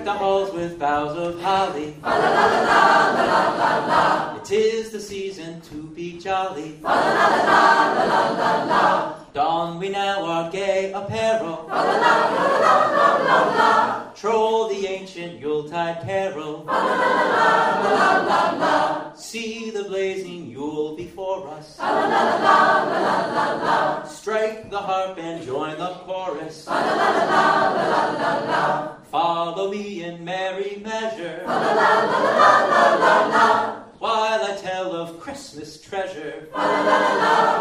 the halls with boughs of holly. It is the season to be jolly. Don we now our gay apparel. Troll the ancient Yuletide carol. See the blazing Yule before us. Strike the harp and join the chorus. Follow me in merry measure, while I tell of Christmas treasure.